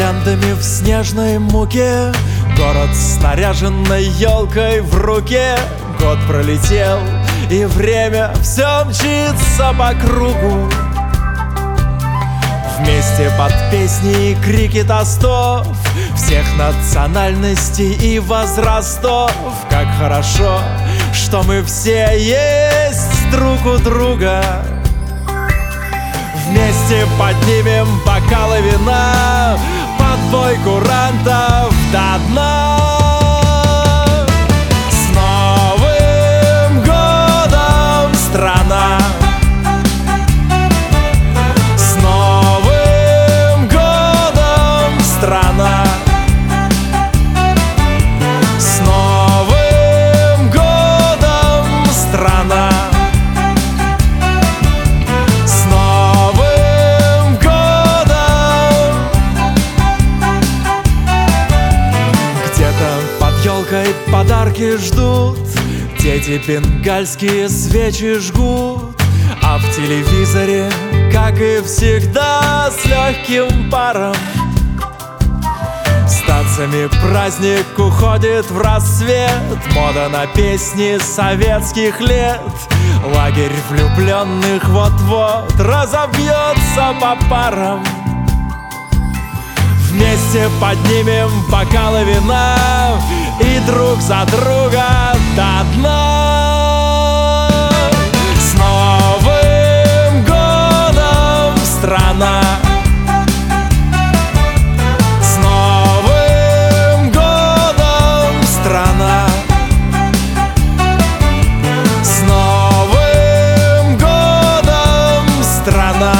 гирляндами в снежной муке, город с наряженной елкой в руке. Год пролетел, и время все мчится по кругу. Вместе под песни и крики тостов всех национальностей и возрастов. Как хорошо, что мы все есть друг у друга. Вместе поднимем бокалы вина под бой курантов до дна. С Новым годом, страна! С Новым годом, страна! С Новым годом, страна! Подарки ждут, дети бенгальские свечи жгут, а в телевизоре, как и всегда, с легким паром с танцами праздник уходит в рассвет. Мода на песни советских лет. Лагерь влюбленных вот-вот разобьется по парам. Вместе поднимем бокалы вина и друг за друга до дна. С Новым годом, страна! С Новым годом, страна! С Новым годом, страна!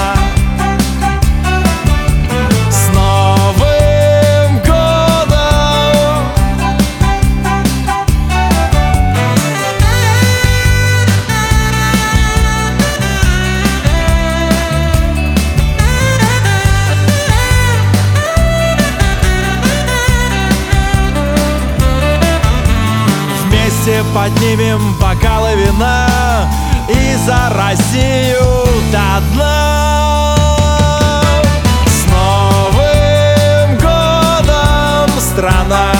Поднимем бокалы вина и за Россию до дна. С Новым годом, страна!